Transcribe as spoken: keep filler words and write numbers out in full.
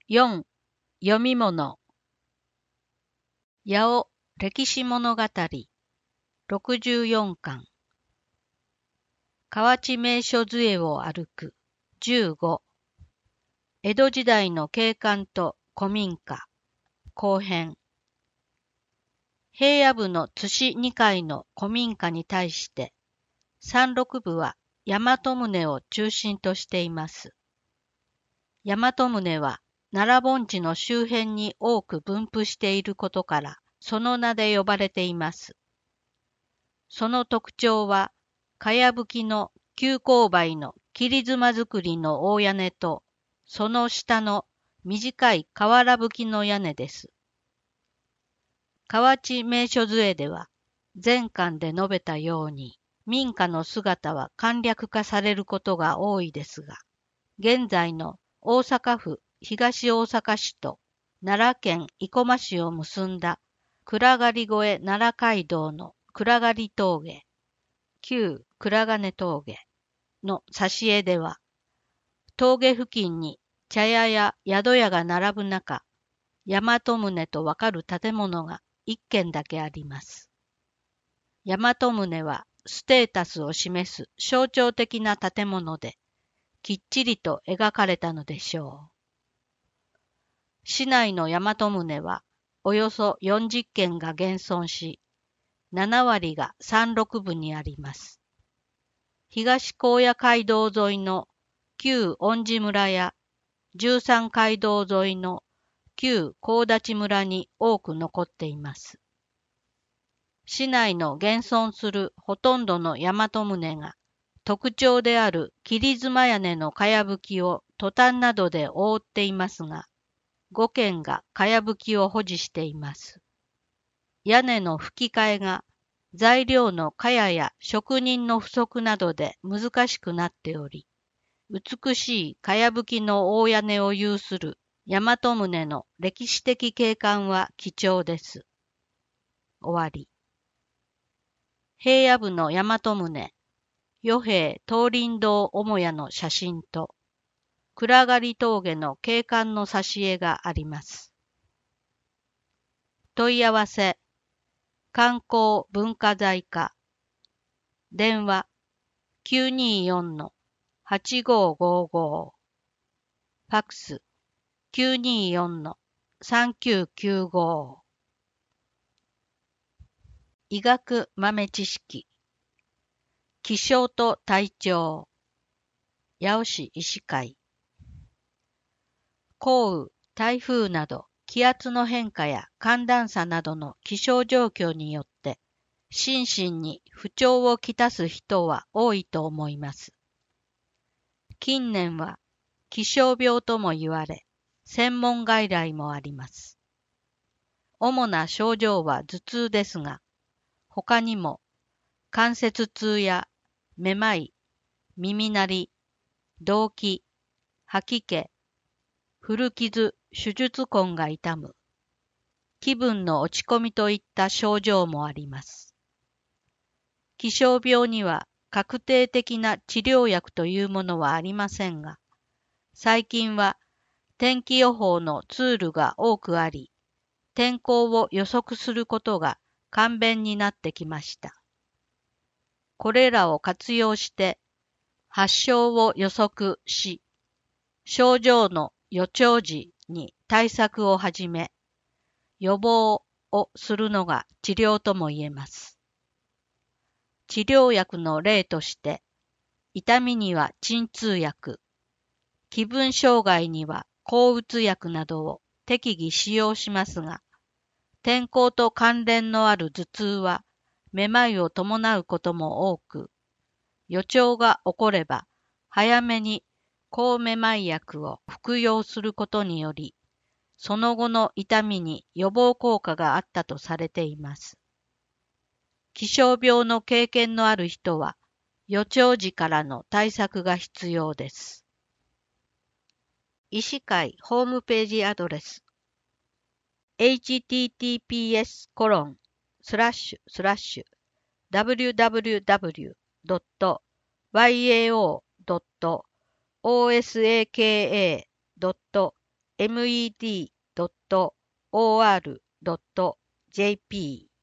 よん. 読み物。八尾歴史物語ろくじゅうよんかん。河内名所杖を歩くじゅうご。江戸時代の景観と古民家後編。平野部の津市にかいの古民家に対して山麓部は大和宗を中心としています。大和宗は奈良盆地の周辺に多く分布していることから、その名で呼ばれています。その特徴は、かやぶきの急勾配の切り妻造りの大屋根と、その下の短い瓦葺きの屋根です。河内名所図では、前巻で述べたように、民家の姿は簡略化されることが多いですが、現在の大阪府東大阪市と奈良県生駒市を結んだ暗刈越奈良街道の暗刈峠、旧暗金峠の挿絵では、峠付近に茶屋や宿屋が並ぶ中、大和宗とわかる建物が一軒だけあります。大和宗はステータスを示す象徴的な建物で、きっちりと描かれたのでしょう。市内の大和宗はおよそよんじゅっけんが現存し、ななわりが山麓部にあります。東高野街道沿いの旧恩寺村や十三街道沿いの旧高立村に多く残っています。市内の現存するほとんどの大和宗が特徴である切り妻屋根のかやぶきをトタンなどで覆っていますが、ごけんがかやぶきを保持しています。屋根の葺き替えが材料の茅や職人の不足などで難しくなっており、美しいかやぶきの大屋根を有する大和宗の歴史的景観は貴重です。終わり。平野部の大和宗、与兵東林堂母屋の写真と、暗刈峠の景観の挿絵があります。問い合わせ、観光文化財課、電話 きゅうにーよん はちごーごーごー、ファックス きゅうにーよん さんきゅうきゅうごー。医学豆知識、気象と体調、八尾市医師会。降雨、台風など気圧の変化や寒暖差などの気象状況によって心身に不調をきたす人は多いと思います。近年は気象病とも言われ、専門外来もあります。主な症状は頭痛ですが、他にも関節痛やめまい、耳鳴り、動悸、吐き気、古傷、手術痕が痛む、気分の落ち込みといった症状もあります。気象病には確定的な治療薬というものはありませんが、最近は天気予報のツールが多くあり、天候を予測することが簡便になってきました。これらを活用して発症を予測し、症状の予兆時に対策を始め、予防をするのが治療とも言えます。治療薬の例として、痛みには鎮痛薬、気分障害には抗うつ薬などを適宜使用しますが、天候と関連のある頭痛はめまいを伴うことも多く、予兆が起これば早めに抗めまい薬を服用することにより、その後の痛みに予防効果があったとされています。気象病の経験のある人は、予兆時からの対策が必要です。医師会ホームページアドレス エイチティーティーピーエスコロンスラッシュスラッシュダブリューダブリューダブリュードットワイエーオードットオーエスエーケーエードットメド ドット オーアール ドット ジェーピー